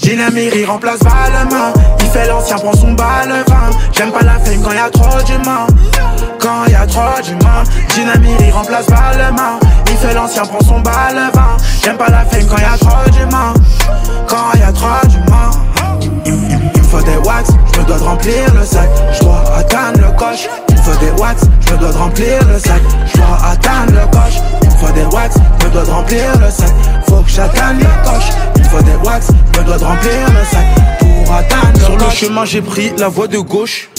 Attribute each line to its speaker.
Speaker 1: Dynamiri remplace Balmain. Il fait l'ancien, prend son balevin. J'aime pas la fame quand y'a trop d'humains. Quand y'a trop d'humains. Dynamiri remplace Balmain. Il fait l'ancien, prend son balevin. J'aime pas la fame quand y'a trop d'humains. Quand y'a trop d'humains. Il me faut des wax, je me dois de remplir le sac. Je dois atteindre le coche. Il me faut des wax, je me dois de remplir le sac. Je dois atteindre le coche. Il me faut des wax, je me dois de remplir le sac. Faut que j'atteigne le coche. Il me faut des wax, je me dois de remplir le sac. Pour atteindre le coche. Sur le chemin j'ai pris la voie de gauche.